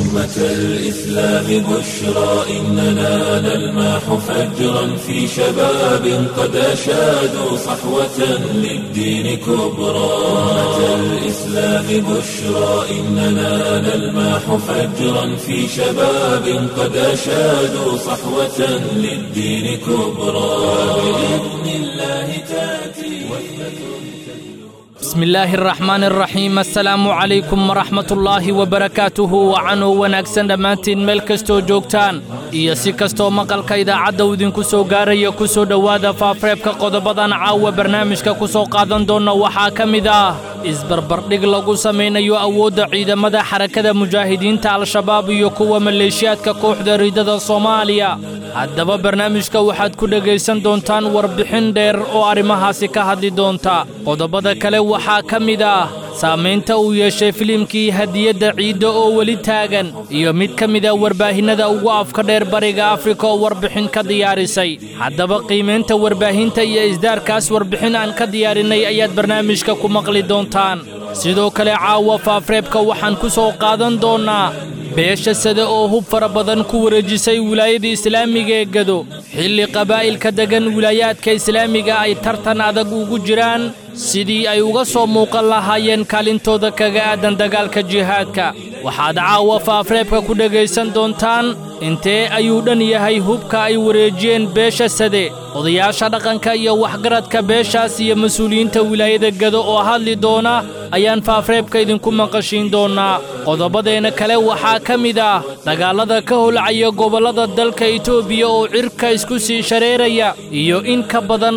أمة الإسلام بشرى إننا نلمح فجرا في شباب قد أشادوا صحوة للدين كبرى أمة الإسلام بشرى إننا نلمح فجرا في شباب قد أشادوا صحوة للدين كبرى بإذن الله تأتي بسم الله الرحمن الرحيم السلام عليكم ورحمة الله وبركاته وعنو ونكسن دمانتين ملكستو جوكتان iyo si kastoo maqalka idaacadda uu idinku soo gaaraya ku soo dhowaada faafareebka qodobadan caawa barnaamijka ku soo qaadan doona waxaa ka mid ah isbarbardhig lagu samaynayo awoodda ciidamada xarakada mujaahidiinta al-shabaab iyo kuwa maleeshiyaadka kooxda riidada Soomaaliya haddaba barnaamijka waxaad ku dhagaysan doontaan warbixin dheer oo arrimahaasi ka hadli doonta qodobada kale waxaa ka mid ah saamaynta uu yeeshay filimkii hadiyadda ciidda oo weli taagan iyo mid ka mid ah warbaahinada ugu afka dheer bariga Afrika oo warbixin ka diyaarisay haddaba qiimeynta warbaahinta iyo isdaarkaas warbixin aan ka diyaarinay ayaad barnaamijka ku maqli doontaan sidoo kale caawa faafareebka waxaan ku soo qaadan doonaa beesha sida oo hub fara badan ku wareejisay wilaayada islaamiga ee Gado xilli qabaa'ilka degan wilaayaadka islaamiga ay tartan adag ugu jiraan sidii ay uga soo muuqan lahaayeen kaalintooda kaga aadan dagaalka jihaadka waxaad caawa faafareebka ku dhagaysan doontaan intee ayuu dhan yahay hubka ay wareejiyeen beesha sade odayaasha dhaqanka iyo waxgaradka beeshaas iyo mas'uuliyiinta wilaayada Gado oo hadli doona ayaan faafareebka idinku maqashiin doonaa qodobadeena kale waxaa ka mid ah dagaalada ka holcaya gobolada dalka Itoobiya oo cirka isku sii shareeraya iyo in ka badan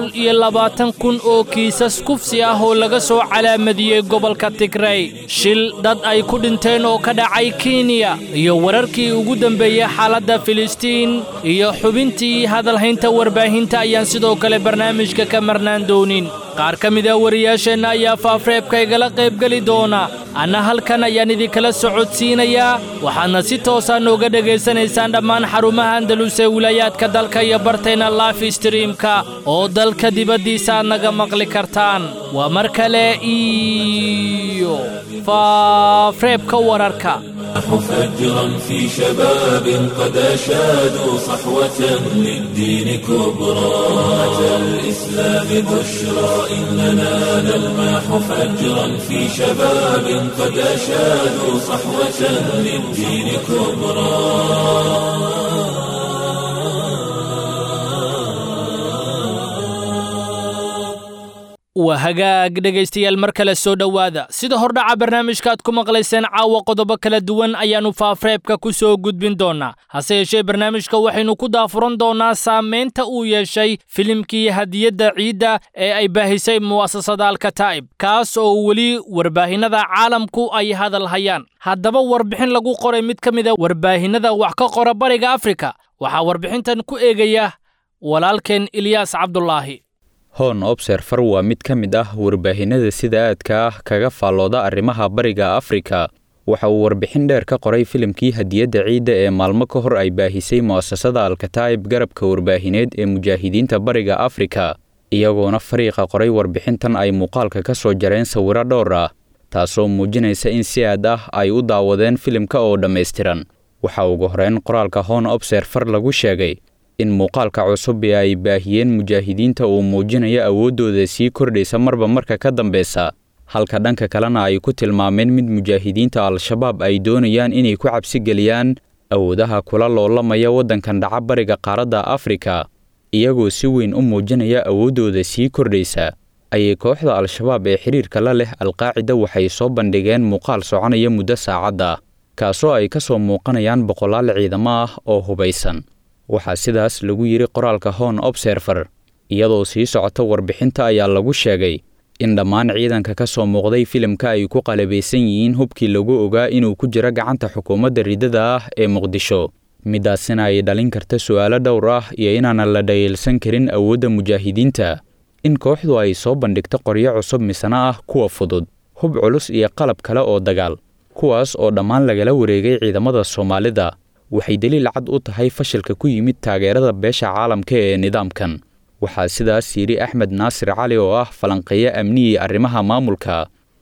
120,000 oo kiisas kufsi ah oo laga soo calaamadiyay gobolka Tigray shil dad ay ku dhinteen oo ka dhacay Kenya iyo wararkii ugu dambeeyay xaaladda Filistiin iyo xubintii hadalhaynta warbaahinta ayaan sidoo kale barnaamijka ka marnaan doonin qaar ka mid ah wariyaasheena ayaa faafareebka igala qaybgali doona ana halkan ayaan idinkala socodsiinayaa waxaadna si toosan uga dhageysanaysaan dhammaan xarumaha Andalus ee wilayaadka dalka iyo barteena live streamka oo dalka dibadiisa naga maqli kartaan waa mar kale iyo faafareebka wararka فجرا في شباب قد أشادوا صحوة للدين كبرى أمة الإسلام بشرى إننا نلمح فجرا في شباب قد أشادوا صحوة للدين كبرى وهجاج dhagaystayaal mar kale soo dhawaada sida hordhaca barnaamijka aad ku maqlayseen caawa qodobo kala duwan ayaanu faafareebka ku soo gudbin doonaa hase yeeshee barnaamijka waxaynu ku daafuran doonaa saameynta uu yeeshay filimkii hadiyadda ciidda ee ay baahisay mu'asasada Al-Kataib kaas oo weli warbaahinada caalamku ay hadal hayaan haddaba warbixin lagu qoray mid ka mid ah warbaahinada wax ka qora bariga Afrika waxaa warbixintan ku eegaya walaalkeen Ilyas Cabdullaahi Horn Observer waa mid ka mid ah warbaahinada sida aadka ah kaga faalooda arrimaha bariga Afrika waxa uu warbixin dheer ka qoray filimkii hadiyadda ciidda ee maalmo ka hor ay baahisay mu'asasada Al-Kataib garabka warbaahineed ee mujaahidiinta bariga Afrika iyagoona fariiqa qoray warbixintan ay muuqaalka ka soo jareen sawiro dhowr ah taasoo muujinaysa in si aad ah ay u daawadeen filimka oo dhameystiran waxa ugu horreyn qoraalka Horn Observer lagu sheegay in muuqaalka cusub ee ay baahiyeen mujaahidiinta uu muujinayo awoodooda sii kordhaysa marba marka ka dambeysa halka dhanka kalena ay ku tilmaameen mid mujaahidiinta al-shabaab ay doonayaan inay ku cabsi geliyaan awoodaha kula loolamaya waddankan dhaca bariga qaaradda Afrika iyagoo si weyn u muujinaya awoodooda sii kordhaysa ayay kooxda al-shabaab ee xiriirka la leh al-qaacida waxay soo bandhigeen muuqaal soconaya muddo saacada kaasoo ay ka soo muuqanayaan boqolaal ciidamo ah oo hubaysan waxaa sidaas lagu yiri qoraalka Horn Observer iyadoo sii socota warbixinta ayaa lagu sheegay in dhammaan ciidanka ka soo muuqday filimka ay ku qalabeysan yihiin hubkii lagu ogaa inuu ku jiro gacanta xukuumadda riidada ah ee Muqdisho midaasina ay dhalin karta su'aalo dhowr ah iyo inaan la dhayeelsan karin awoodda mujaahidiinta in kooxdu ay soo bandhigto qoryo cusub misana ah kuwa fudud hub culus iyo qalab kale oo dagaal kuwaas oo dhammaan lagala wareegay ciidamada Soomaalida waxay daliil cad u tahay fashilka ku yimid taageerada beesha caalamka ee nidaamkan waxaa sidaas yiri Axmed Naasir Cali oo ah falanqeeye amniga arrimaha maamulka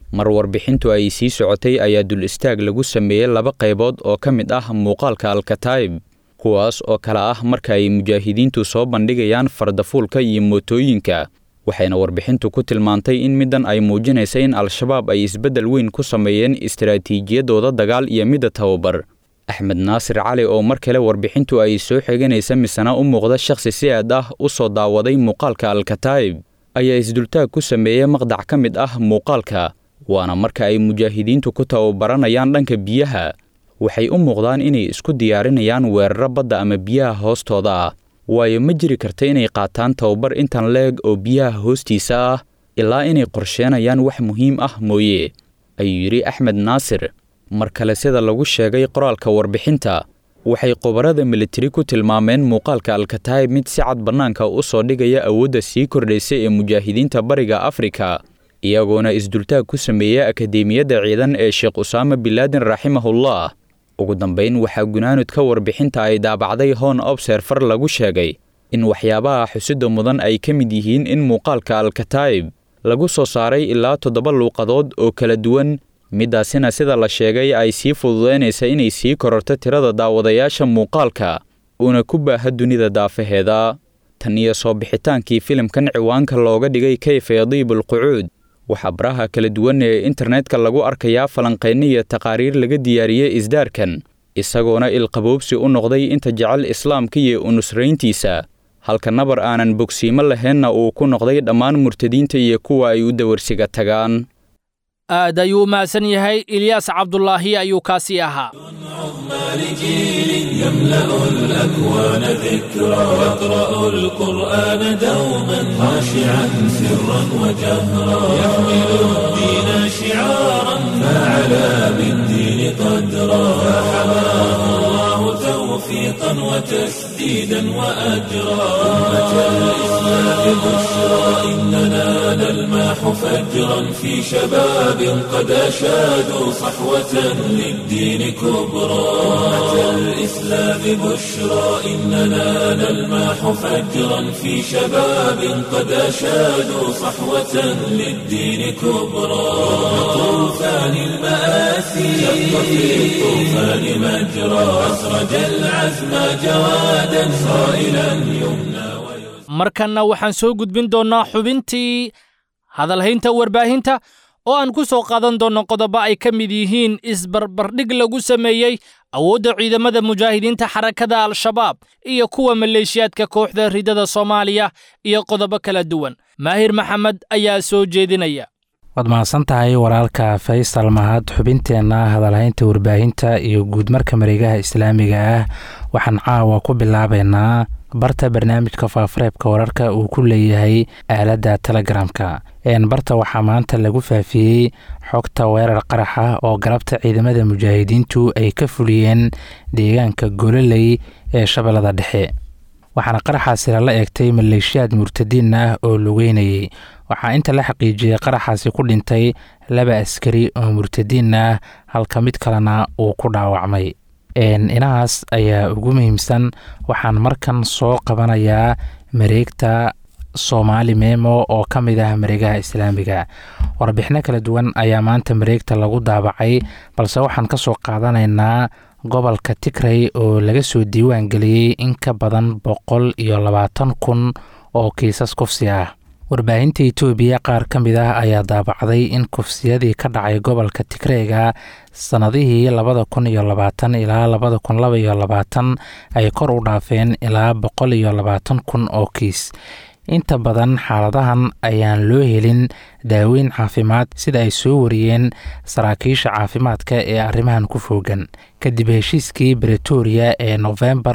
mar warbixintu ay sii socotay ayaa dul istaag lagu sameeyey 2 qaybood oo ka mid ah muuqaalka Al-Kataib kuwaas oo kala ah marka ay mujaahidiintu soo bandhigayaan fardafuulka iyo mootooyinka waxayna warbixintu ku tilmaantay in midan ay muujinayso in Al-Shabaab ay isbedel weyn ku sameeyeen istiraatiijiyadooda dagaal iyo mid tababar Axmed Naasir Cali oo mar kale warbixintu ay soo xiganaysa misana u muuqda shakhsi si aad ah u soo daawaday muuqaalka Al-Kataib ayaa isdultaag ku sameeyay maqdac ka mid ah muuqaalka waana marka ay mujaahidiintu ku tababaranayaan dhanka biyaha waxay u muuqdaan inay isku diyaarinayaan weerar badda ama biyaha hoostooda ah waayo ma jiri karta inay qaataan tababar intan leeg oo biyaha hoostiisa ah ilaa inay qorsheenayaan wax muhiim ah mooye ayuu yiri Axmed Naasir mar kale sida lagu sheegay qoraalka warbixinta waxay qobarada military ku tilmaameen muuqaalka Al-Kataib mid si cad banaanka u soo dhigaya awoodda sii kordhaysa ee mujaahidiinta bariga Afrika iyagoona isdultaag ku sameeyay akademiyada ciidan ee Sheikh Usaama bin Laden rahimahullah ugu dambeyn waxa gunaanadka warbixinta ay daabacday Horn Observer lagu sheegay in waxyaabaha xusida mudan ay ka mid yihiin in muuqaalka Al-Kataib lagu soo saaray ilaa 7 luuqadood oo kala duwan midaasina sida la sheegay ay sii fududeynaysa inay sii kororto tirada daawadayaasha muuqaalka una ku baaha dunida daafaheeda tan iyo soo bixitaankii filimkan ciwaanka looga dhigay Kayfa Yadibul Quud waxa baraha kala duwan ee internetka lagu arkayaa falanqeyn iyo taqariir laga diyaariyay isdaarkan isagoona ilqaboobsi u noqday inta jecel islaamka iyo unusreyntiisa halka nabar aanan bogsiimo lahaynna uu ku noqday dhammaan murtadiinta iyo kuwa ay u dawarsiga tagaan aad ayuu mahadsan yahay Ilyas Cabdullaahi ayuu kaasi ahaa لجيل يملأ الأكوان ذكرى يقرأ القرآن دوما خاشعا سرا وجهرا يحمل الدين شعارا فعلى بالدين قدرا فحماه الله توفيقا وتسديدا وأجرا أمة الإسلام بشرى إننا نلمح فجرا في شباب قد أشادوا صحوة للدين كبرى أمة الإسلام بشرى إننا نلمح فجرا في شباب قد أشادوا صحوة للدين كبرى طوفان المآسي شق في الطوفان مجرى أسرج العزم جوادا صائلا يمنى markanna waxaan soo gudbin doonaa xubintii hadalhaynta warbaahinta oo aan ku soo qaadan doono qodobo ay ka mid yihiin isbarbardhig lagu sameeyey awoodda ciidamada mujaahidiinta xarakada Al-Shabaab iyo kuwa maleeshiyaadka kooxda ridada Soomaaliya iyo qodobo kala duwan Maahir Maxamed ayaa soo jeedinaya wad mahadsantahay walaalka Faysal Mahad xubinteena hadalhaynta warbaahinta iyo guud marka mareegaha islaamiga ah waxaan caawa ku bilaabeynaa barta barnaamijka faafareebka wararka uu ku leeyahay aaladda Telegramka barta waxaa maanta lagu faafiyey xogta weerar qarax ah oo galabta ciidamada mujaahidiintu ay ka fuliyeen deegaanka Gololey ee Shabeellada Dhexe waxaana qaraxaasi la eegtay maleeshiyaad murtadiin ah oo lugeynayay waxaa inta la xaqiijiyay qaraxaasi ku dhintay 2 askari oo murtadiin ah halka mid kalena uu ku dhaawacmay inahaas ayaa ugu muhiimsan waxaan markan soo qabanayaa mareegta Somali Memo oo ka mid ah mareegaha islaamiga warbixino kala duwan ayaa maanta mareegta lagu daabacay balse waxaan ka soo qaadanaynaa gobolka Tigray oo laga soo diiwaan galiyay in ka badan 120,000 oo kiisas kufsi ah warbaahinta Itoobiya qaar ka mid ah ayaa daabacday in kufsiyadii ka dhacay gobolka Tigrayga sanadihii 2020 ilaa 2022 ay kor u dhaafeen ilaa 120,000 oo kiis inta badan xaaladahan ayaan loo helin daaweyn caafimaad sida ay soo wariyeen saraakiisha caafimaadka ee arrimahan ku foogan kadib heshiiskii Pretoria ee November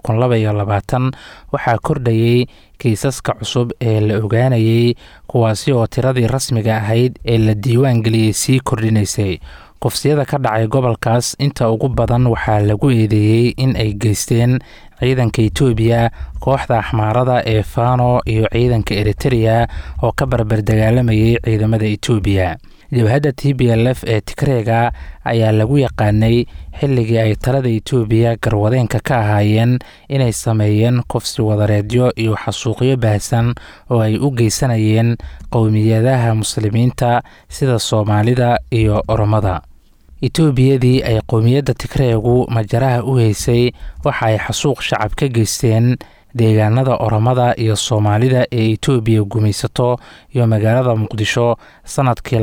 2022 waxaa kordhayay kiisaska cusub ee la ogaanayay kuwaasi oo tiradii rasmiga ahayd ee la diiwaan geliyay sii kordhinaysay kufsiyada ka dhacay gobolkaas inta ugu badan waxaa lagu eedeeyay in ay geysteen ciidanka Itoobiya kooxda Axmaarada ee Fano iyo ciidanka Eritrea oo ka barbar dagaalamayay ciidamada Itoobiya jabhadda TPLF ee Tigreega ayaa lagu yaqaanay xilligii ay talada Itoobiya garwadeenka ka ahaayeen inay sameeyeen kufsi wadareedyo iyo xasuuqyo baahsan oo ay u geysanayeen qowmiyadaha muslimiinta sida Soomaalida iyo Oromada. Itoobiyadii ay qowmiyadda Tigreegu majaraha u haysay waxa ay xasuuq shacab ka geysteen deegaanada Oromada iyo Soomaalida ee Itoobiya gumaysato iyo magaalada Muqdisho sanadkii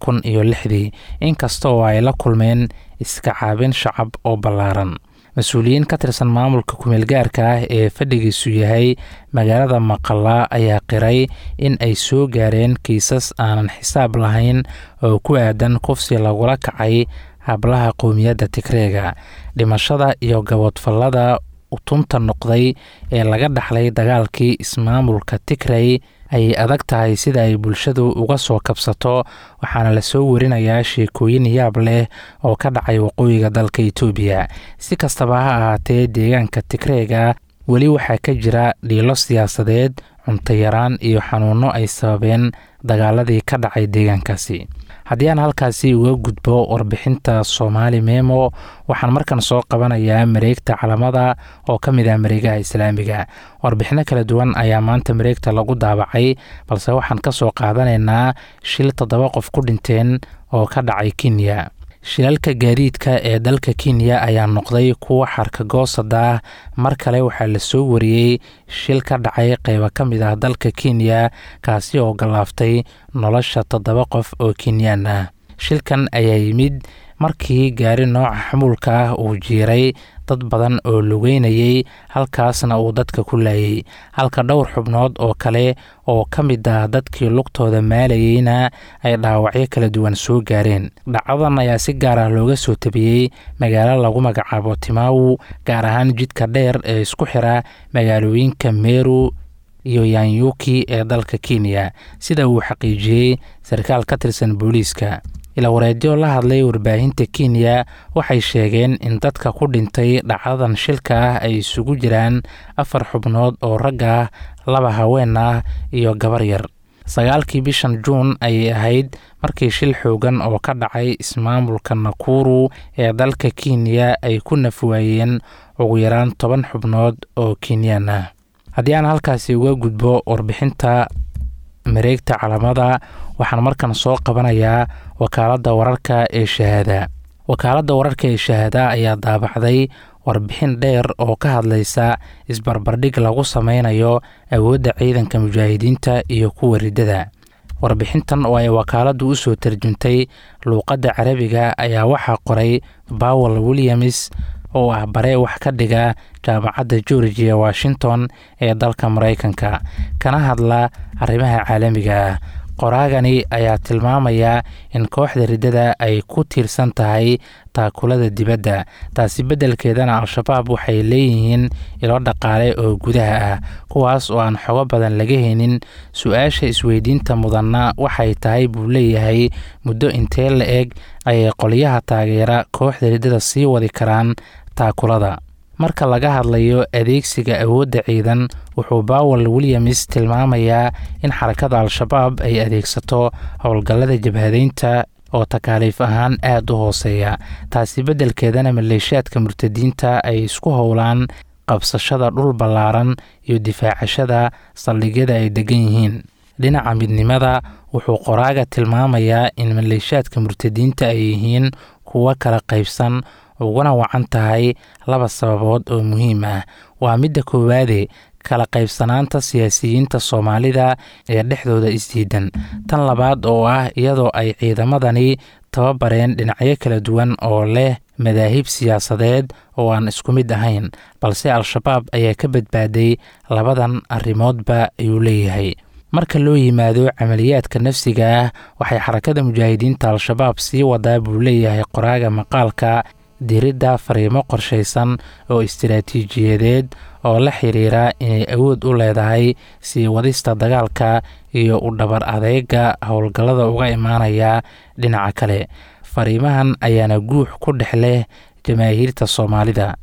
2006 inkasta oo ay la kulmeen iska caabin shacab oo ballaaran. Mas'uuliyiin ka tirsan maamulka ku-meelgaarka ah ee fadhigiisu yahay magaalada Maqalla ayaa qiray in ay soo gaareen kiisas aanan xisaab lahayn oo ku aadan kufsi lagula kacay hablaha qowmiyadda Tigreega. Dhimashada iyo gaboodfallada utunta noqday ee laga dhaxlay dagaalkii ismaamulka Tigray ay adag tahay sida ay bulshadu uga soo kabsato, waxaana la soo warinayaa sheekooyin yaab leh oo ka dhacay waqooyiga dalka Itoobiya. Si kastaba ha ahaatee, deegaanka Tigreega weli waxaa ka jira dhiilo siyaasadeed, cunto yaraan iyo xanuuno ay sababeen dagaaladii ka dhacay deegaankaasi. haddii aan halkaasi uga gudbo warbixinta Soomaali Memo, waxaan markan soo qabanayaa mareegta calamada oo ka mid ah mareegaha islaamiga. Warbixino kala duwan ayaa maanta mareegta lagu daabacay, balse waxaan ka soo qaadanaynaa shil 7 qof ku dhinteen oo ka dhacay Kenya. shilalka gaadiidka ee dalka Kenya ayaa noqday kuwa xarkagoosada. Mar kale waxaa la soo wariyey shil ka dhacay qaybo ka mid ah dalka Kenya kaasi oo galaaftay nolosha 7 qof oo Kenyaan ah. Shilkan ayaa yimid markii gaari nooca xamuulka ah uu jiiray dad badan oo lugeynayay, halkaasna uu dadka ku laayay, halka dhowr xubnood oo kale oo ka mid ah dadkii lugtooda maalayayna ay dhaawacyo kala duwan soo gaareen. Dhacdadan ayaa si gaar ah looga soo tabiyey magaalo lagu magacaabo Timau, gaar ahaan jidka dheer ee isku xira magaalooyinka Meru iyo Yanyuki ee dalka Kenya, sida uu xaqiijiyey sarkaal ka tirsan booliiska. ila wareedyo la hadlay warbaahinta Kenya waxay sheegeen in dadka ku dhintay dhacdadan shilka ah ay isugu jiraan 4 xubnood oo rag ah, 2 haween ah iyo gabar yar. 9kii bishan Juun ayay ahayd markii shil xoogan oo ka dhacay ismaamulka Nakuru ee dalka Kenya ay ku nafwaayeen ugu yaraan 10 xubnood oo Kenyaan ah. haddii aan halkaasi uga gudbo warbixinta mareegta calamada, waxaan markan soo qabanayaa wakaaladda wararka ee Shahaada. Wakaaladda wararka ee Shahaada ayaa daabacday warbixin dheer oo ka hadlaysa isbarbardhig lagu sameynayo awoodda ciidanka mujaahidiinta iyo kuwa ridada. Warbixintan oo ay wakaaladdu u soo tarjuntay luuqadda Carabiga ayaa waxaa qoray Powell Williams oo ah bare wax ka dhiga jaamacadda Georgia Washington ee dalka Mareykanka, kana hadla arrimaha caalamiga ah. Qoraagani ayaa tilmaamaya in kooxda ridada ay ku tiirsan tahay taakulada dibadda, taasi beddelkeedana Al-Shabaab waxay leeyihiin ilo dhaqaale oo gudaha ah, kuwaas oo aan xogo badan laga helin. Su'aasha isweydiinta mudanna waxay tahay buu leeyahay, muddo intee la eg ayay qolyaha taageera kooxda ridada sii wadi karaan taakulada. Marka laga hadlayo adeegsiga awoodda ciidan, wuxuu Powell Williams tilmaamayaa in xarakada Al-Shabaab ay adeegsato howlgallada jabhadeynta oo takaaliif ahaan aad u hooseeya, taasi beddelkeedana maleeshiyaadka murtadiinta ay isku howlaan qabsashada dhul ballaaran iyo difaacashada saldhigyada ay degan yihiin. Dhinaca midnimada, wuxuu qoraaga tilmaamayaa in maleeshiyaadka murtadiinta ay yihiin kuwa kala qaybsan, uguna wacan tahay 2 sababood oo muhiim ah. Waa midda koowaade, kala qaybsanaanta siyaasiyiinta Soomaalida ee dhexdooda isdiidan. Tan labaad oo ah iyadoo ay ciidamadani tababareen dhinacyo kala duwan oo leh madaahib siyaasadeed oo aan isku mid ahayn, balse Al-Shabaab ayaa ka badbaaday labadan arrimoodba ayuu leeyahay. Marka loo yimaado camaliyaadka nafsiga ah, waxay xarakada mujaahidiinta Al-Shabaab sii wadaa buu leeyahay qoraaga maqaalka diridda fariimo qorshaysan oo istiraatiijiyadeed oo la xiriira inay awood u leedahay sii wadista dagaalka iyo u dhabar adeega howlgallada uga imaanaya dhinaca kale. Fariimahan ayaana guux ku dhex leh jamaahiirta Soomaalida.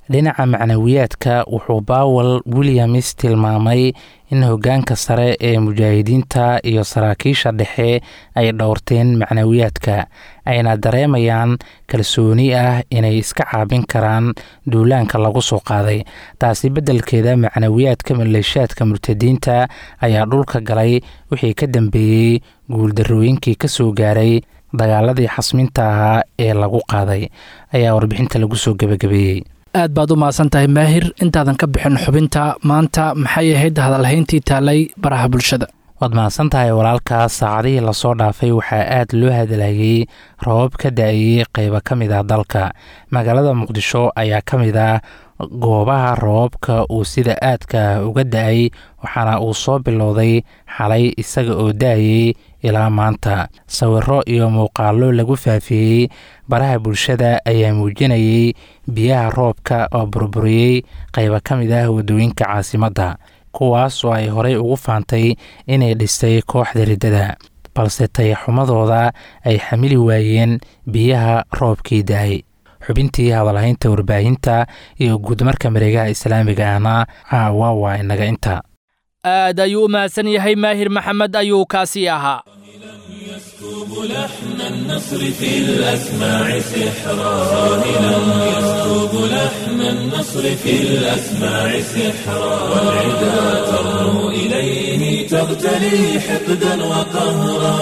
dhinaca macnawiyaadka wuxuu Powell Williams tilmaamay in hoggaanka sare ee mujaahidiinta iyo saraakiisha dhexe ay dhowrteen macnawiyaadka ayna dareemayaan kalsooni ah inay iska caabin karaan duulaanka lagu soo qaaday. taasi beddelkeeda macnawiyaadka maleeshiyaadka murtadiinta ayaa dhulka galay wixii ka dambeeyey guuldarrooyinkii ka soo gaaray dagaaladii xasminta ahaa ee lagu qaaday ayaa warbixinta lagu soo gebagabeeyey. aad baad u mahadsan tahay maahir. intaadan ka bixin xubinta maanta maxay ahayd hadalhayntii taalay baraha bulshada? waad mahadsan tahay walaalkaas. saacadihii lasoo dhaafay waxaa aad loo hadlayay roobab ka da-ayey qaybo ka mid ah dalka. magaalada muqdisho ayaa ka mid ah goobaha roobabka uu sida aadka uga da-ay, waxaana uu soo bilowday xalay isaga oo da-ayey ilaa maanta. sawiro iyo muuqaallo lagu faafiyey baraha bulshada ayaa muujinayay biyaha roobka oo burburiyey qaybo ka mid ah waddooyinka caasimadda, kuwaas oo ay horey ugu faantay inay dhistay kooxda riddada, balse tayaxumadooda ay xamili waayeen biyaha roobkii da-ay. xubintii hadalhaynta warbaahinta iyo guudmarka mareegaha islaamiga ahna caawa waa inaga inta. aad ayuu u mahadsan yahay maahir maxamed ayuu kaasi ahaa. يسكب لحن النصر في الأسماع سحرا راهلا يسكب لحن النصر في الأسماع سحرا والعدا ترنو إليه تغتلي حقدا وقهرا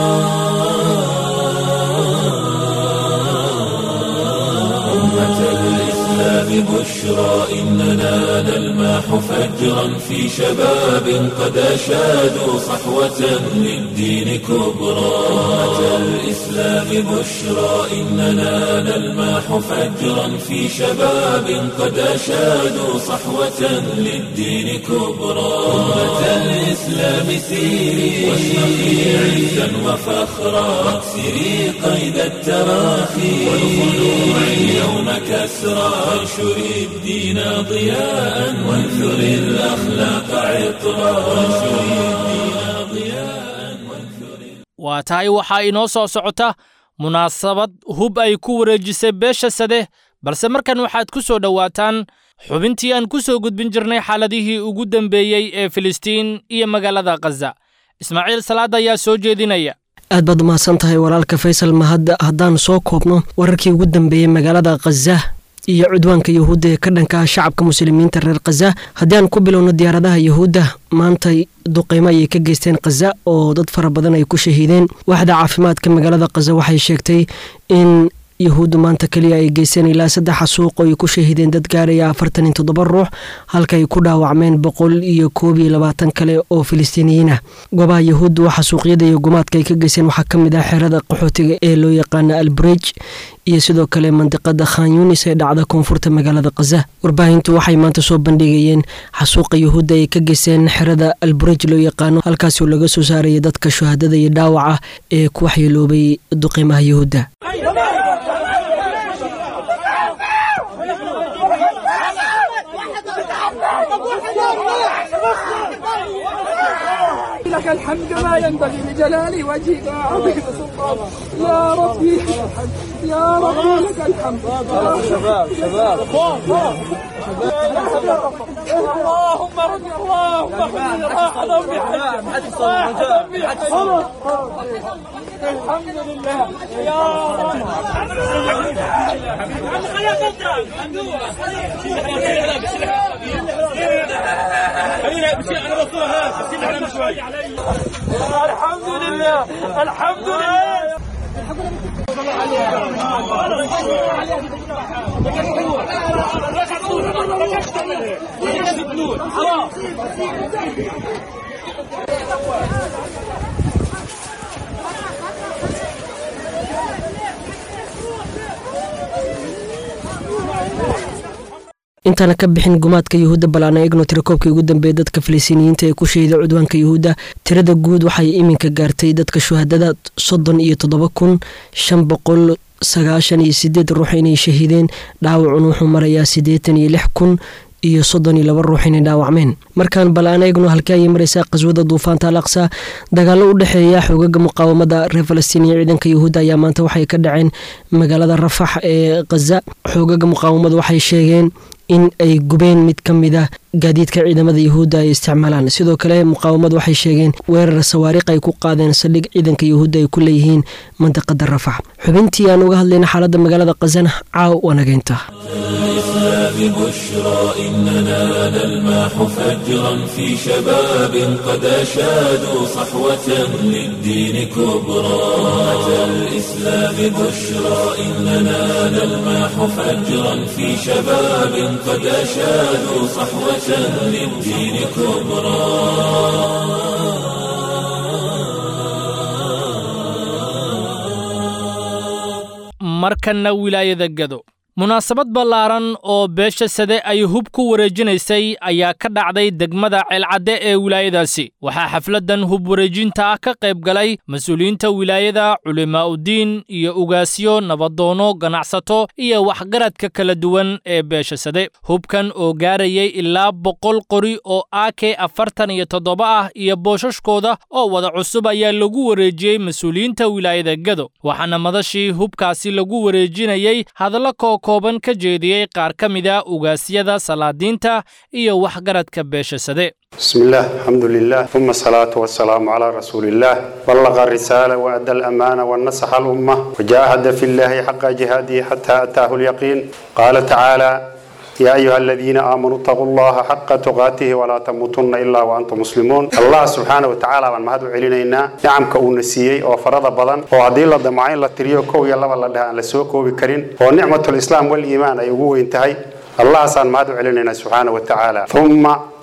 أمة الإسلام بشرى إننا نلمح فجرا في شباب قد أشادوا صحوة للدين كبرى أمة الإسلام بشرى إننا نلمح فجرا في شباب قد أشادوا صحوة للدين كبرى أمة الإسلام سيري واشرقي عزا وفخرا واكسري قيد التراخي والخلوع اليوم كسرى وانشري الدين ضياء وانثري الأخلاق عطرا وانشري الدين ضياء وانثري. waa tahay waxaa inoo soo socota munaasabad hub ay ku wareejisay beesha sade, balse markan waxaad ku soo dhowaataan xubintii aan ku soo gudbin jirnay xaaladihii ugu dambeeyey ee Filistiin iyo magaalada Gaza. Ismaaciil Salaad ayaa soo jeedinaya. aad baad umahadsan tahay walaalka Faysal Mahad. haddaan soo koobno wararkii ugu dambeeyey magaalada Gaza iyo cudwaanka Yahuudda ee ka dhanka shacabka muslimiinta reer Gaza. haddii aan ku bilowno diyaaradaha Yahuudda maanta duqeymo ayay ka geysteen Gaza oo dad fara badan ay ku shahiideen. waaxda caafimaadka magaalada Gaza waxay sheegtay in Yahuuddu maanta kaliya ay geysteen ilaa 3 xasuuq oo ay ku shahiideen dad gaaraya 47 ruux, halka ay ku dhaawacmeen 122 kale oo Filistiiniyiin ah. goobaha Yahuuddu waxa xasuuqyada iyo gumaadka ay ka geysteen waxaa ka mid ah xerada qaxootiga ee loo yaqaan Al-Burej iyo sidoo kale mandiqada Khan Yunis ee dhacda koonfurta magaalada Gaza. warbaahintu waxay maanta soo bandhigayeen xasuuqa Yahuudda ay ka geysteen xerada Al-Burej loo yaqaan, halkaas oo laga soo saaray dadka shuhadada iyo dhaawaca ee ku waxyeeloobay duqeymaha Yahuudda. لك الحمد ما ينبغي لجلال وجهك وعظيم سلطانك يا ربي. يا ربي لك الحمد. شباب اللهم رد اللهم خذ راحة الحمد لله يا رب. الحمد لله الحمد لله. intaana ka bixin gumaadka Yahuudda balaana eegno tirakoobkii ugu dambeeyay dadka Filistiiniyiinta ee ku shahiiday cudwaanka Yahuudda. tirada guud waxay iminka gaartay dadka shuhadada 37,598 ruux inay shahiideen. dhaawacuna wuxuu marayaa 86,000 iyo 32 ruux inay dhaawacmeen. markaan bal aan eegno halkii ay maraysaa qaswada duufaanta al-Aqsa. dagaalo u dhaxeeya xoogagga muqaawamada reer Falastiin iyo ciidanka Yahuudda ayaa maanta waxay ka dhaceen magaalada Rafah ee Gaza. xoogagga muqaawamada waxay sheegeen in ay gubeen mid ka mid ah gaadiidka ciidamada Yahuudda ay isticmaalaan. sidoo kale muqaawamadu waxay sheegeen weerar sawaariq ay ku qaadeen saldhig ciidanka Yahuudda ay ku leeyihiin mantiqada Rafah. xubintii aan uga hadlayna xaaladda magaalada Gaza caaw wanageynta. بشرى إننا نلمح فجرا في شباب قد أشادوا صحوة للدين كبرى. الإسلام بشرى إننا نلمح فجرا في شباب قد أشادوا صحوة للدين كبرى. markana wilaayada Gado. munaasabad ballaaran oo beesha sade ay hub ku wareejinaysay ayaa ka dhacday degmada Ceelcadde ee wilaayadaasi. waxaa xafladan hub wareejinta ah ka qayb galay mas'uuliyiinta wilaayada, culimaa'udiin iyo ugaasyo, nabadoono, ganacsato iyo waxgaradka kala duwan ee beesha sade. hubkan oo gaarayay ilaa 100 qori oo AK-47 ah iyo boosashkooda oo wada cusub ayaa lagu wareejiyey mas'uuliyiinta wilaayada Gado. waxaana madashii hubkaasi lagu wareejinayay hadallo kooban ka jeediyey qaar ka mid ah ugaasyada, salaadiinta iyo waxgaradka beesha sade. بسم الله الحمد لله ثم الصلاة والسلام على رسول الله بلغ الرسالة وأدى الأمانة ونصح الأمة وجاهد في الله حق جهاده حتى أتاه اليقين. قال تعالى يا أيها الذين آمنوا اتقوا الله حق تقاته ولا تموتن إلا وأنتم مسلمون. الله سبحانه وتعالى من مهدو علينا نعم كونسيي أو فرض بدن وعدي الله دمعين لا تريو كو يلا ولا ده لسوكو بكرين ونعمة الإسلام والإيمان أيوه انتهي. الله سان مهدو علينا سبحانه وتعالى. ثم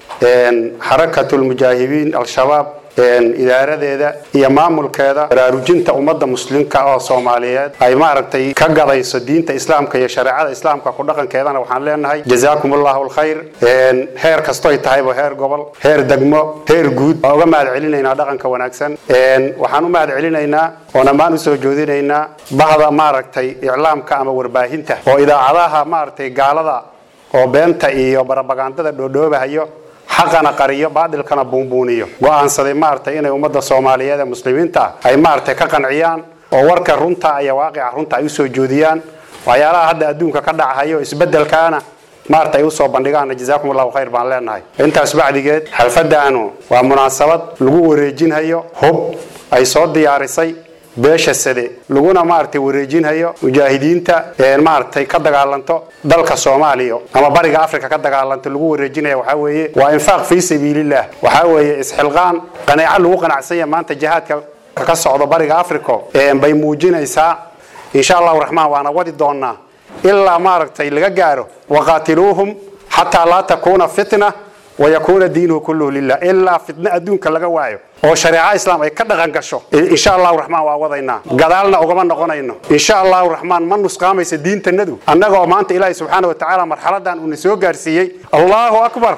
حركة المجاهدين الشباب idaaradeeda iyo maamulkeeda baraarujinta ummadda muslimka oo Soomaaliyeed ay maaragtay ka gadayso diinta islaamka iyo shariicada islaamka ku dhaqankeedana waxaan leenahay jazaakumullahu alkhayr. heer kasto ay tahay heer gobol, heer degmo, heer guud oo uga mahad celinaynaa dhaqanka wanaagsan. waxaan u mahad celinaynaa oo namaan u soo joodinaynaa bahda maaragtay iclaamka ama warbaahinta oo idaacadaha maaragtay gaalada oo beenta iyo barabagandada dhoodhoobahayo حقنا قرية بعد الكنا بونبونيو وأن صدي مارته إنه ومدة الصومالية المسلمين تا أي مارته كقنعيان أو ورك رنتا أي واقع رنتا يسوع جوديان ويلا هذا أدون كقدع هيو يسبدل كأنا مارته يوصل بندقان جزاكم الله خير بعلنا هاي أنت أسبوع دقيقة حلفت عنه ومناسبات لجوء رجين هيو هب أي صوت ديارسي beesha sade laguna maartay wareejin hayo mujaahidiinta maartay ka dagaalanto dalka Soomaaliya ama bariga Afrika ka dagaalanto lagu wareejinayo waxa weeye waa infaaq fi sabilillah. waxa weeye isxilqaan qanaaco lagu qanacsan maanta jihaadka ka socdo bariga Afrika bay muujinaysaa insha Allah rahmaan waana wadi doonaa ilaa maartay laga gaaro waqatiluhum hatta la takuna fitna ويكون دينه كله لله إلا فتنة أدونك لجوايو أو شريعة إسلام أي كذا غنقشوا إن شاء الله الرحمن وعوضينا قدالنا وقمنا قنينا إن شاء الله الرحمن من نسقام يسدين تندو أنك ومانت إلهي سبحانه وتعالى مرحلة دان ونسوق جرسية الله أكبر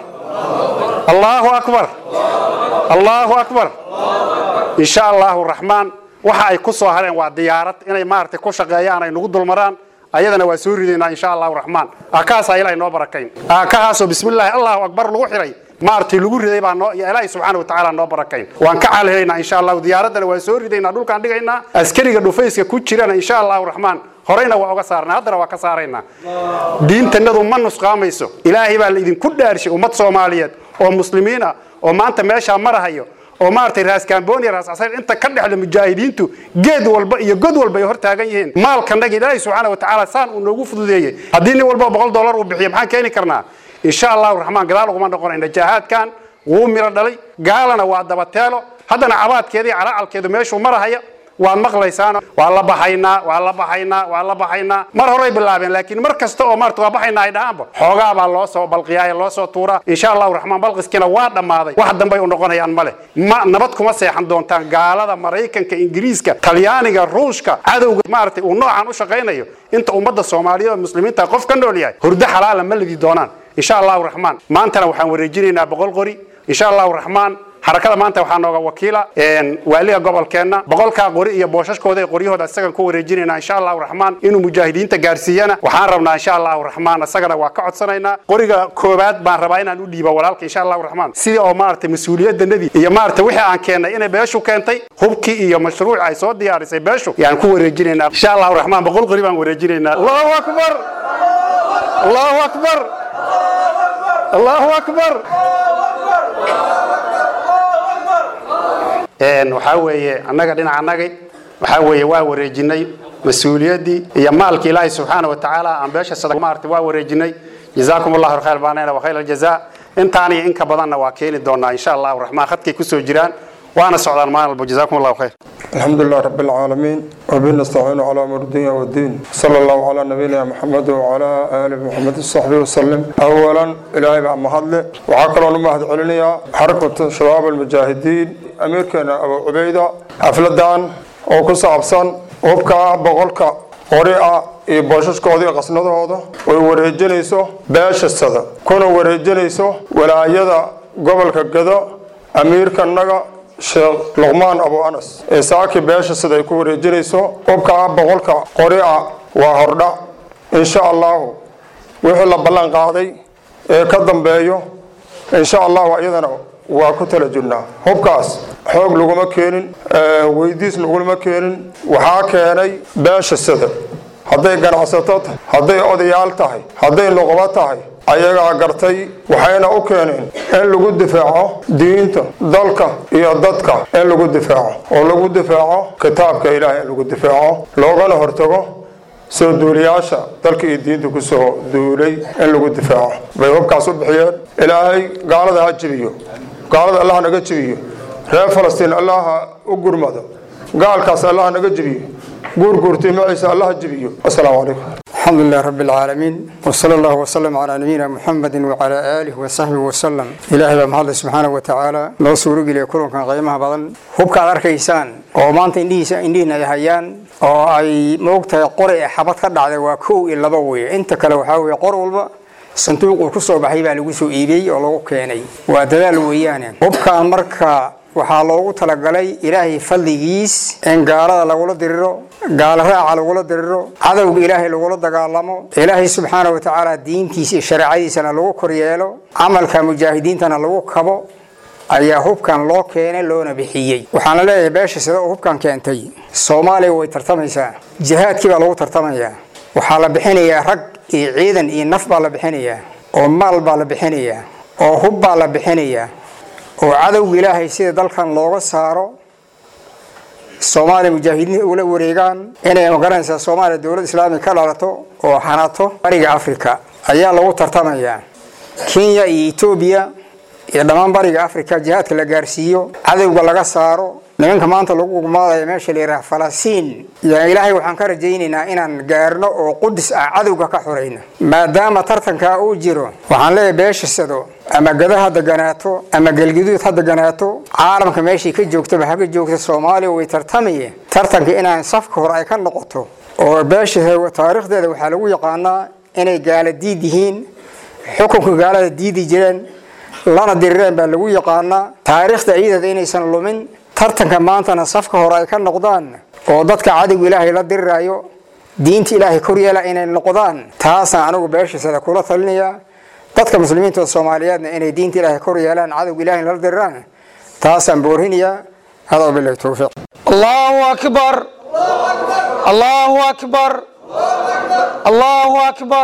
الله أكبر الله أكبر إن شاء الله الرحمن وحي قصوا هلين وديارات إني مارت كوشة جايانا نقود المران أيضا وسورينا إن شاء الله الرحمن أكاس إلهي نوبركين أكاس بسم الله الله أكبر لوحري مارتي لغور دي بان يا إلهي سبحانه وتعالى نوبركين وان كعل هنا إن شاء الله وديارتنا وسورينا دول كان دقينا أسكري قدوفيس كوتشيرنا إن شاء الله الرحمن هرينا وأقصارنا هذا وكسارنا دين تندو من نسقاميسو إلهي بالإذن كل دارش ومت صوماليات ومسلمين وما أنت ماشى مرهيو ومارتي راس كامبوني راس عصير انت كدح للمجاهدين تو جد والبا والبا هرتاغان مال كان دغ إلهي سبحانه وتعالى سان ونوغو فدوديه hadii walba $100 uu bixiyo maxaan keeni karnaa insha Allah rahmaan gadaal ugu noqon in jihaad kan uu miro dhalay gaalana waa dabateelo hadana cabaadkeedii calaalkeedu meeshuu marahaya waan maqlaysaan waa la baxaynaa mar hore bilaabeen laakiin mar kasta oo maartu waa baxaynaa ay dhaanba xoogaa baa loo soo balqiyaay loo soo tuura insha Allah rahmaan balqiskina waa dhamaaday wax dambe u noqonayaan male ma nabad kuma seexan doontaan gaalada Mareykanka Ingiriiska Talyaaniga Ruushka cadowga maartay uu noocan u shaqeynayo inta ummadda Soomaaliyeed oo muslimiinta qof ka nool yahay hurdo xalaal ma ligi doonaan insha Allah rahmaan maantana waxaan wareejinaynaa 100 qori insha Allah rahmaan حركة ما أنت وحنا وكيلة والي قبل كنا بقول كقري يا بوشش كوده قريه هذا السجن كوريجينا إن شاء الله الرحمن إنه مجاهدين تجارسينا وحاربنا إن شاء الله الرحمن السجن وقعد سنينا قريه كوبات بان ربعنا نودي بولالك إن شاء الله الرحمن سيد أمارة مسؤولية النبي يا مارة وحى عن كنا إن بيشو كنتي هبكي يا مشروع عيسى ديار سيبيشو يعني كوريجينا إن شاء الله الرحمن بقول قريبا وريجينا الله أكبر الله أكبر الله أكبر وحاوي أنك دينا أنك وحاوي وريجينا مسؤولية دي يا مالك الله سبحانه وتعالى عن باش الصدق مارت وريجينا جزاكم الله خير بانينا وخير الجزاء انتاني إنك بدنا واكين دونا إن شاء الله الرحمن خدك كسو جيران وأنا سعدان معنا جزاكم الله خير. الحمد لله رب العالمين وبه نستعين على أمر الدنيا والدين صلى الله على نبينا محمد وعلى آل محمد وصحبه وسلم. أولا إلهي بمحله وعقلا نمهد علينا حركة شباب المجاهدين أميركنا أبو عبيدة أفلدان وكس عبسان وبكا بغلقا قريئة بوشش كودي قصنده هذا وورجنيسو باش السدا كنا ورجنيسو ولا يدا قبل كذا أميركنا شيخ لغمان أبو أنس إساكي باش السدا يكون ورجنيسو وبكا بغلقا قريئة وهردا إن شاء الله وحلا بلان قاضي كدم بيو إن شاء الله وأيضا وكتل جنة هبكاس حوق لغما كينين ويديس لغما كينين وحاكيني باش السدا hadday ganacsato tahay hadday odayaal tahay hadday luqaba tahay ayaga gartay waxayna u keeneen in lagu difaaco diinta dalka iyo dadka in lagu difaaco oo lagu difaaco kitaabka Ilaahay lagu difaaco loogana hortago soo duuliyaasha dalka iyo diinta ku soo duulay in lagu difaaco bay hubkaas u bixiyeen Ilaahay gaalada ha jibiyo gaalada Allah naga jibiyo reer Falastiin Allah u gurmado gaalkaas Allah naga jibiyo قرقرتي معيسى الله جبيه السلام عليكم. الحمد لله رب العالمين وصلى الله وسلم على نبينا محمد وعلى آله وصحبه وسلم. إلهي بمحل سبحانه وتعالى لو سورق لي كلهم كان قيمها بدن هو كان ركيسان أو ما أنت إندينا يهيان أو أي موقتها قرئ حبط كذا على وكو إلا ضوي أنت كلو حاوي قرول صندوق وكسر بحيبة لوسو إيبي أو كاني ودلال ويانا هو كان مركا waxaa loogu talagalay Ilaahay fadligiis in gaalada lagu diriro gaalaha lagu diriro cadawga Ilaahay lagu dagaalamo Ilaahay subhanahu wa ta'ala diintiisa sharciyiisa lagu koryeelo amalka mujaahidiintana lagu kabo ayaa hubkan loo keenay loona bixiyay waxaan leeyahay beesha sida hubkan keentay Soomaaliya way tartamaysaa jihaadkii baa lagu tartamayaa waxaa la bixinayaa rag iyo ciidan iyo naf baa la bixinayaa oo maal baa la bixinayaa oo hub baa la bixinayaa oo cadawga Ilaahay sida dalkan looga saaro Soomaaliya mujaahidiin ula wareegaan inay magaranaysa Soomaaliya dawlad islaami ka dhalato oo xanato bariga Afrika ayaa lagu tartamayaa Kenya iyo Ethiopia iyo dhammaan bariga Afrika jihaadka la gaarsiiyo cadawga laga saaro nimanka maanta lagu gumaaday meesha la yiraahdo Falastiin yaa Ilaahay waxaan ka rajaynaynaa inaan gaarno oo Qudus cadawga ka xoreyno maadaama tartanka uu jiro waxaan leeyahay beesha sado ama gadaha deganaato ama galgaduud hadda ganaato caalamka meeshii ka joogto haga joogto Soomaaliya way tartamayeen tartanka inaan safka hor ay ka noqoto oo beesha taariikhdeeda waxa lagu yaqaanaa inay gaala diid yihiin xukunka gaalada diidi jireen lana direen baa lagu yaqaanaa taariikhda ciidada inaysan lumin tartanka maantana safka hor ay ka noqdaan oo dadka cadawga Ilaahay la diraayo diinta Ilaahay koryeela inay noqdaan taas anagu beesha sida kula talinaya dadka muslimiinta Soomaaliyeedna inay diinta Ilaahay koryeelaan cadawga Ilaahay la diraan taas aan boorinayaa hada billahi tawfiiq Allahu akbar Allahu akbar Allahu akbar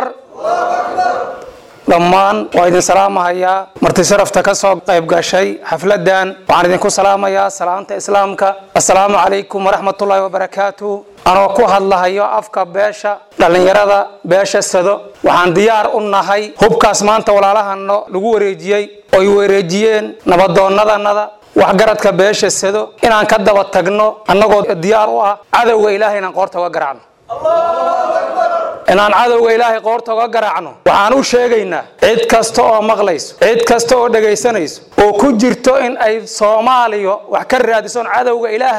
dhammaan waa idin salaamayaa marti sharafta ka soo qayb gashay xafladan waxaan idinku salaamayaa salaanta islaamka assalaamu calaykum waraxmatullaahi wabarakaatuh anoo ku hadlahayo afka beesha dhalinyarada beesha sado waxaan diyaar u nahay hubkaas maanta walaalahano lagu wareejiyay oo ay wareejiyeen nabadoonnadanada waxgaradka beesha sado inaan ka daba tagno annagoo diyaar u ah cadawga Ilaahayna qoorta uga garaacno inaan cadawga Ilaahay qoorta uga garaacno waxaan u sheegaynaa cid kasta oo maqlayso cid kasta oo dhageysanayso oo ku jirto in ay Soomaaliya wax ka raadiso cadawga Ilaahay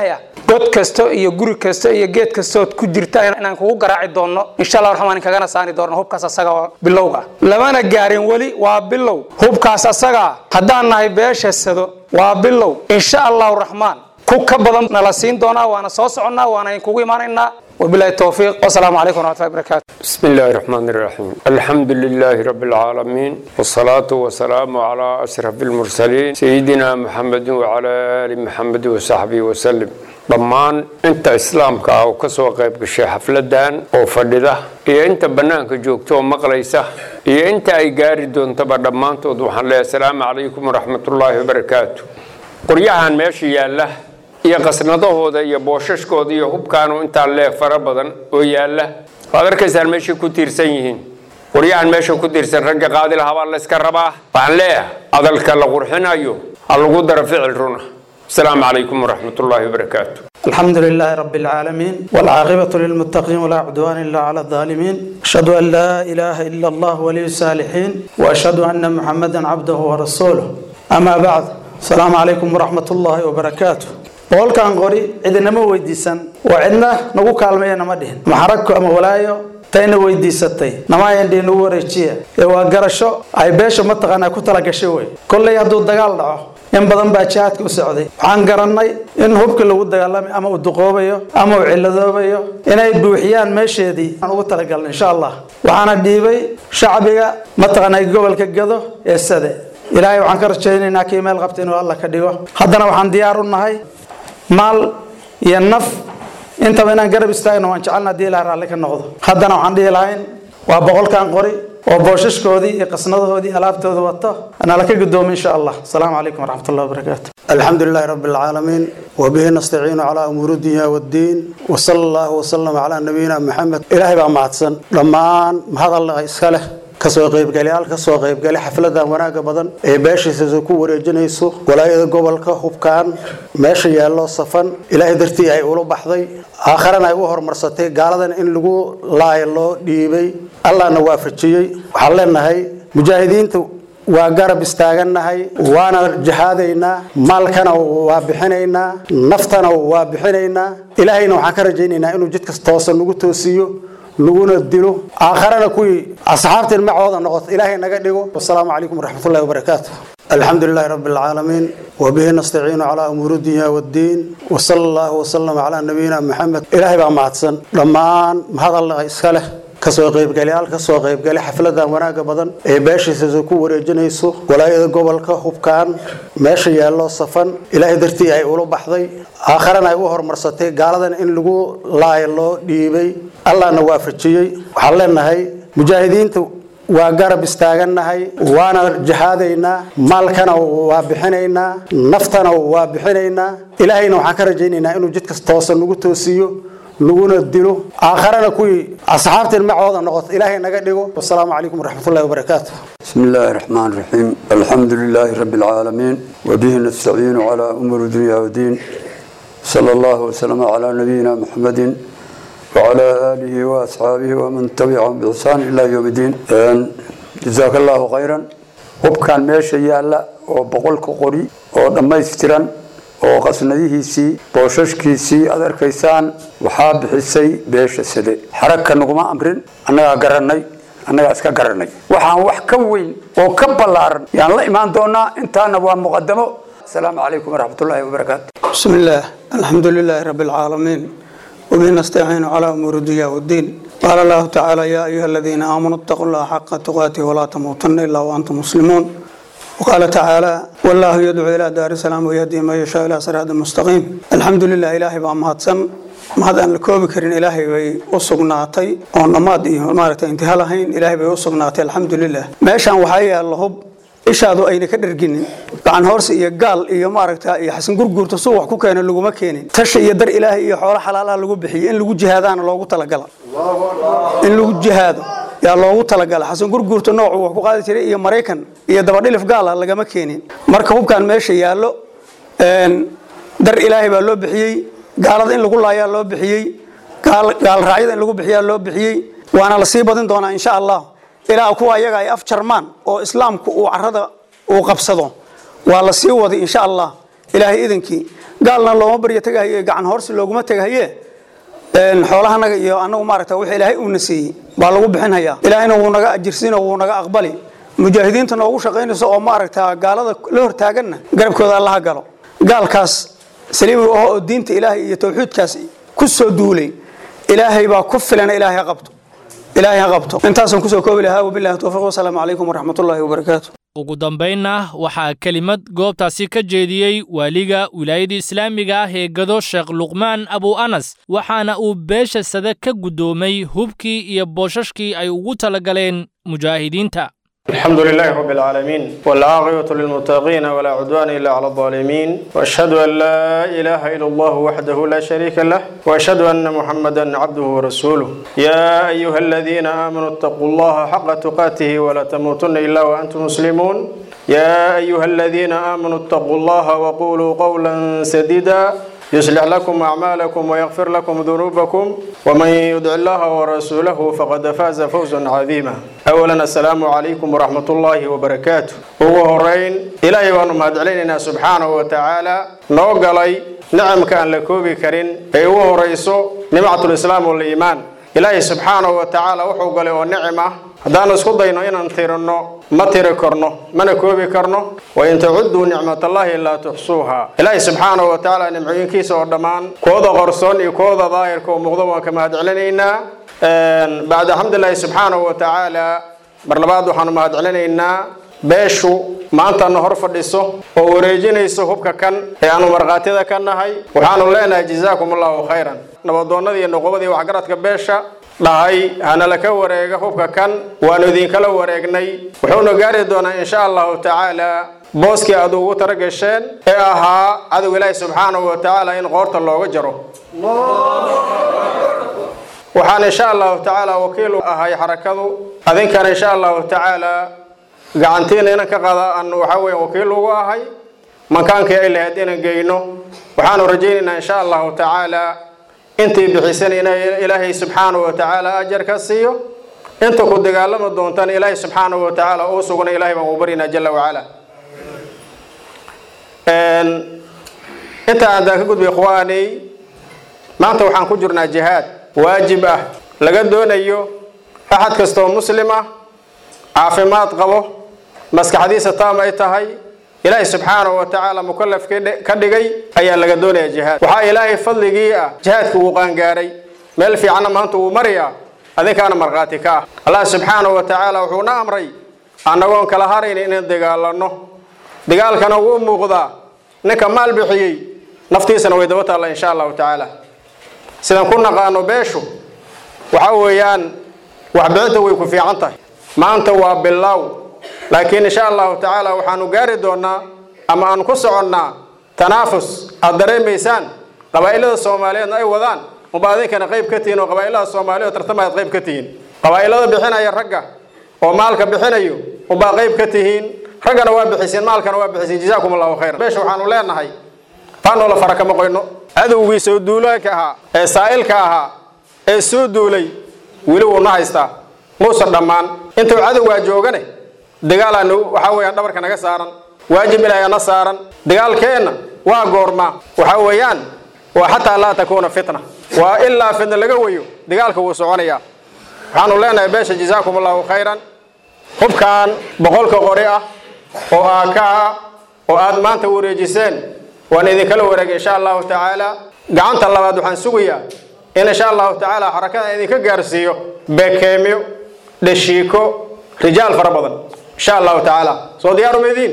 god kasta iyo guri kasta iyo geed kastood ku jirta inaan kugu garaaci doono insha Allah raxmaan kagana saani doono hubkaas asaga bilowga lamana gaarin wali waa bilow hubkaas asaga haddaan nahay beesha sado waa bilow insha Allah raxmaan ku ka badan nala siin doona waana soo soconaa waana kugu imaanaynaa وبالله التوفيق والسلام عليكم ورحمة الله وبركاته. بسم الله الرحمن الرحيم. الحمد لله رب العالمين والصلاة والسلام على أشرف المرسلين سيدنا محمد وعلى آل محمد وصحبه وسلم. ضمان انت اسلامك او كسو قيبك الشيخ حفلدان او فدده iyo inta banaanka joogto maqlaysa iyo inta ay gaari doonto badhamaantood waxaan leeyahay assalaamu calaykum waraxmatullaahi wabarakaatu qoryahan meesha yaala iyo qasnadahooda iyo booshashkooda iyo hubkaanu inta leeg fara badan oo yaala waad arkaysaan meesha ku tiirsan yihiin qoryahan meesha ku tiirsan ragga qaadi lahaa la iska rabaa waxaan leeyahay adalka la qurxinayo lagu daro ficil runa السلام عليكم ورحمة الله وبركاته. الحمد لله رب العالمين والعاقبة للمتقين ولا عدوان إلا على الظالمين أشهد أن لا إله إلا الله ولي الصالحين وأشهد أن محمدا عبده ورسوله أما بعد السلام عليكم ورحمة الله وبركاته. بقول كان قري إذا ما ويديسن وعندنا نقول كلمة نمدين محرك أما ولايو تين ويديستي نما يندي نور رجية وقرشوا أي بيش متقنا كتلا قشوي كل يدو دجال in badan baa jaadka u socday waxaan garanay in hubka lagu dagaalamay ama uu duqoobayo ama uu ciladoobayo inay buuxiyaan meesheedii aan ugu talagalnay insha Allah waxaana dhiibay shacbiga mataqaanay gobolka Gado ee Sade ilaahay waxaan ka rajaynaynaa kii meel qabta inuu Allah ka dhigo haddana waxaan diyaar u nahay maal iyo naf inta inaan garab istaagno waan jecelnaa hadii Ilaahay raalli ka noqdo haddana waxaan dhihi lahayn waa boqolkan qori وبوششكودي قصنادودي alaabtooda wato ana la ka gudoomo insha Allah السلام عليكم ورحمة الله وبركاته. الحمد لله رب العالمين وبه نستعين على أمور الدنيا والدين وصلى الله وسلم على نبينا محمد إلهي بقى معتصن لما هذا الله يسخله kasoo qayb galay xafladan wanaaga badan ee beeshiisa ku wareejinayso walaayada gobolka hubkaan meesha yaalo safan ilaahay dartii ay ula baxday aakharana ay u hormarsatay gaaladan in lagu laayo dhiibay Allahna waafajiyay waxaan leenahay mujaahidiinta waa garab istaaganahay waana jihaadaynaa maalkana waa bixinaynaa naftana waa bixinaynaa ilaahayna waxaan ka rajaynaynaa inuu jidka toosan ugu toosiyo لغونا الدلو آخرنا كوي أصحاب المعوضة نقط إلهي نقدقو والسلام عليكم ورحمة الله وبركاته. الحمد لله رب العالمين وبه نستعين على أمور الدنيا والدين وصلى الله وسلم على نبينا محمد إلهي بقى معتصن لما هذا الله يسخله kasoo qayb galay xafladan wanaaga badan ee beeshiisa ku wareejinayso walaayada gobolka hubkaan meesha yaalo safan ilaahay dartii ay ula baxday aakharana ay u hormarsatay gaaladan in lagu laayo dhiibay Allahna waafajiyay waxaan leenahay mujaahidiinta waa garab istaaganahay waana jihaadaynaa maalkana waa bixinaynaa naftana waa bixinaynaa ilaahayna waxaan ka rajaynaynaa inuu jidka toosan ugu toosiyo لغونا الدلو آخرنا كوي أصحاب المعوضة نقط إلهي نقدقو والسلام عليكم ورحمة الله وبركاته. بسم الله الرحمن الرحيم الحمد لله رب العالمين وبه نستعين على أمور الدنيا والدين صلى الله وسلم على نبينا محمد وعلى آله وأصحابه ومن تبعهم بإحسان إلى يوم الدين جزاك الله خيرا وبكان ماشي يالا وبقولك قري ولما يفترن oo qasnadihiisii booshashkiisii adarkaysaan waxaa bixisay beesha Sade xaraka naguma amrin annaga garanay annaga iska garanay waxaan wax ka weyn oo ka balaaran yaan la imaan doonaa intaana waa muqaddamo السلام عليكم ورحمة الله وبركاته. بسم الله الحمد لله رب العالمين وبه نستعين على أمور الدنيا والدين قال الله تعالى يا أيها الذين آمنوا اتقوا الله حق تقاته ولا تموتن إلا وأنتم مسلمون وقال تعالى والله يدعو إلى دار السلام ويهدي من يشاء إلى صراط مستقيم. الحمد لله إلهي بأمهاتسن mahad aan la koobi karin ilaahay bay u sugnaatay oo namaad iyo maaragtay intihaa lahayn ilaahay bay u sugnaatay alxamdulilah meeshaan waxaa yaalla hub ishaadu ayna ka dharginin gacan hoorsi iyo gaal iyo maaragtaa iyo xasan gurguurta suu wax ku keena laguma keenin tashi iyo dar ilaahay iyo xoolo xalaalaha lagu bixiyay in lagu jihaadaana loogu talagala in lagu jihaado yaa loogu talagala xasan gurguurta noocu wax ku qaadi jiray iyo Mareykan iyo dabadhilif gaal ah lagama keenin marka hubkan meesha yaallo dar ilaahay baa loo bixiyay gaalada in lagu laayaa loo bixiyay gaal raayada in lagu bixiyaa loo bixiyay waana la sii badin doonaa insha Allah ilaa kuwa ayaga ay af jarmaan oo islaamku uu carrada uu qabsado waa la sii wadi insha Allah ilaahay idinkii gaalna looma baryo tagahaye gacan horsi looguma tagahaye xoolahanaga iyo anagu maaragta wixii ilaahay uu nasiiyey baa lagu bixinhayaa ilaahayna wuu naga ajirsiino wuu naga aqbali mujaahidiinta noogu shaqaynayso oo maaragta gaalada la hortaaganna garabkooda allaha galo gaalkaas saliimi oo diinta ilaahay iyo tawxiidkaas ku soo duulay ilaahay baa ku filan ilaahay ha qabto intaasan ku soo koobi lahaa wabillahi tawfiiq wasalaamu calaykum waraxmatullaahi wabarakaatu ugu dambaynna waxaa kelimad goobtaasi ka jeediyey waaliga wilaayada islaamiga ah ee Gado Sheekh Luqmaan Abu Anas waxaana uu beesha sada ka gudoomay hubkii iyo boosashkii ay ugu talagaleen mujaahidiinta الحمد لله رب العالمين والعاقبة للمتقين ولا عدوان إلا على الظالمين وأشهد أن لا إله إلا الله وحده لا شريك له وأشهد أن محمدا عبده ورسوله يا أيها الذين آمنوا اتقوا الله حق تقاته ولا تموتن إلا وأنتم مسلمون يا أيها الذين آمنوا اتقوا الله وقولوا قولا سديدا يصلح لكم أعمالكم ويغفر لكم ذنوبكم ومن يدع الله ورسوله فقد فاز فوزا عظيما أولا السلام عليكم ورحمة الله وبركاته هو هرين إلهي وأنهم هدعليننا سبحانه وتعالى نوغلي نعم كان لكوبي كرين هو رئيسه نعمة الإسلام والإيمان إلهي سبحانه وتعالى وحوق له النعمة هذا نسخد دينه إن نثيرنه ما تركرنه ما نكوبي كرنه وإن تعدوا نعمة الله لا تحصوها إلهي سبحانه وتعالى نمعين كيس ودمان كوضا غرسون كوضا ظاهر كو مغضوبا كما هدعلنا بعد الحمد لله سبحانه وتعالى برنباد وحنا هدعلنا beeshu maanta hor fadhiso oo wareejinayso hubka kan ee aanu marqaatida ka nahay waxaanu leenahay jazaakumullahu khayran nabadoonnadii iyo noqobadii waxgaradka beesha dhahay hana la ka wareega hubka kan waanu idin kala wareegnay wuxuuna gaari doonaa insha Allah taala booskii aad ugu taragasheen ee ahaa adu ilaahay subhanahu wa taala in qoorta looga jaro waxaan insha Allah taala wakiil ahay xarakadu adinkana insha Allah taala gacantiina inaan ka qaada aan waxa weeye wakiil ugu ahay makaanka ay lahayd inaan geeyno waxaan rajaynaynaa insha Allah taala intii bixisanayna ilaahay subhanahu wa taala ajar ka siiyo inta ku dagaalama doontaan ilaahay subhanahu wa taala oo sugna ilaahay baan u barina jalla wa ala inta aad ka gudbay ikhwaani maanta waxaan ku jirnaa jihaad waajib ah laga doonayo ahad kasto muslim ah caafimaad qabo maskaxdiisa taam ay tahay ilaahay subhanahu wa ta'ala mukallaf ka dhigay ayaa laga doonayaa jihaad waxa ilaahay fadligii ah jihaadku uu qaan gaaray meel fiican maanta uu mariya adinkaana marqaati ka Allah subhanahu wa ta'ala wuxuu na amray anagoon kala harayn in dagaalano dagaalkana uu muuqda ninka maal bixiyay naftiisana way dabata Allah insha Allah ta'ala sidan ku naqaano beeshu waxa weeyaan wax bixinta way ku fiican tahay maanta waa bilow laakiin insha Allah taala waxaanu gaari doonaa ama aan ku soconnaa tanaafus aad dareemaysaan qabaa'ilada Soomaaliyeed ay wadaan mubaadinkana qayb ka tihiin oo qabaa'ilada Soomaaliyeed tartamada qayb ka tihiin qabaa'ilada bixinaya ragga oo maalka bixinayo oo baa qayb ka tihiin raggana waa bixiseen maalkana waa bixiseen jazaakumullahu khayran beesha waxaanu leenahay taano la faraka ma qoyno adowgii soo duulaanka ahaa ee saa'ilka ahaa ee soo duulay wili uu na haystaa muusan dhammaan intuu cadowga joogane dagaalana waxa weeyaan dhabarka naga saaran waajib ilaahay na saaran dagaalkeena waa goorma waxa weeyaan waa hatta la takoona fitna waa illa fitna laga wayo dagaalka wuu soconaya waxaanu leenahay beesha jazaakumullahu khayran hubkan boqolka qori ah oo aaka oo aad maanta wareejiseen waan idin kala wareegay insha Allah taala gacanta labaad waxaan sugayaa in insha Allah taala harakada idin ka gaarsiiyo bekeemiyo dhashiiko rijaal farabadan insha Allah taala soo diyaar umeedin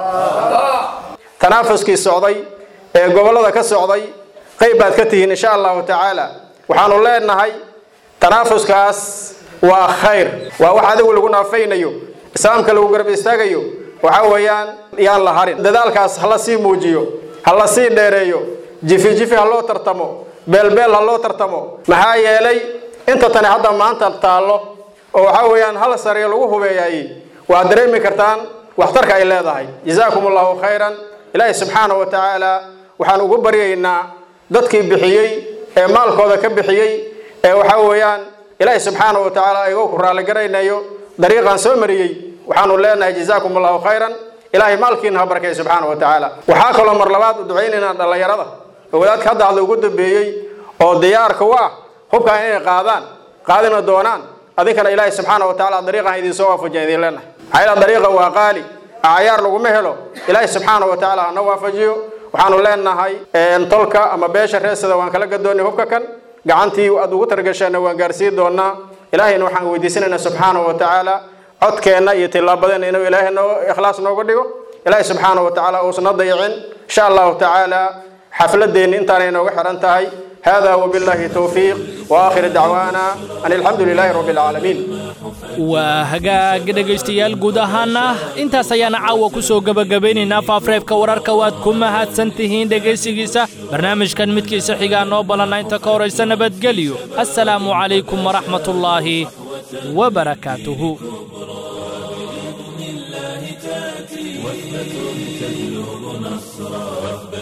tanaafuskii socday ee gobolada ka socday qaybaad ka tihiin insha Allah taala waxaanu leenahay tanaafuskaas waa khayr waa wax adigu lagu naafaynayo islaamka lagu garab istaagayo waxa weeyaan yaan la harin dadaalkaas hala sii muujiyo hala sii dheereeyo jifi haloo tartamo beelbeel haloo tartamo maxaa yeelay inta tan hadda maanta taalo oo waxa weeyaan hal sare lagu hubeeyay waa dareemi kartaan waxtarka ay leedahay jazaakumullahu khayran ilaahi subhanahu wa ta'ala waxaan ugu bariyeynaa dadkii bixiyay ee maalkooda ka bixiyay ee waxa weeyaan ilaahi subhanahu wa ta'ala ayuu ku raali garaynayo dariiqan soo mariyay waxaanu leenahay jazaakumullahu khayran ilaahay maalkiina ha barkay subxaanahu wa tacaala waxaa kaloo mar labaad u ducaynaynaa dhallinyarada oo wadaadka hadda hadla ugu dambeeyey oo diyaarka u ah hubkaan inay qaadina doonaan adinkana ilaahay subxaanahu wa tacaala dariiqan idiin soo waafajiya idiin leenahay maxaa yeele dariiqa waa qaali acyaar laguma helo ilaahay subxaanahu wa tacaala hana waafajiyo waxaanu leenahay tolka ama beesha reesada waan kala gadoonay hubka kan gacantii aad ugu targasheenna waan gaarsiin doonaa ilaahayna waxaan weydiisanaynaa subxaanahu wa tacaala codkeenna iyo tillaabadeenna inuu ilaahay noo ikhlaas nooga dhigo ilaahay subxaanahu wa tacaala uusna dayicin insha allahu tacaala xafladeenni intaanay nooga xiran tahay هذا وبالله توفيق وآخر دعوانا أن الحمد لله رب العالمين وهجاج dhegaystayaal guud ahaana intaas ayaan caawa ku soo gabagabaynaynaa faafareebka wararka waad ku mahadsantihiin dhegaysigiisa barnaamijkan midkiisa xiga noo balana inta ka horeysa nabadgelyo assalaamu calaykum waraxmatullaahi wabarakaatuhu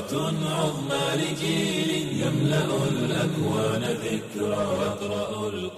عظمى لجيل يملأ الأكوان ذكرى يقرأ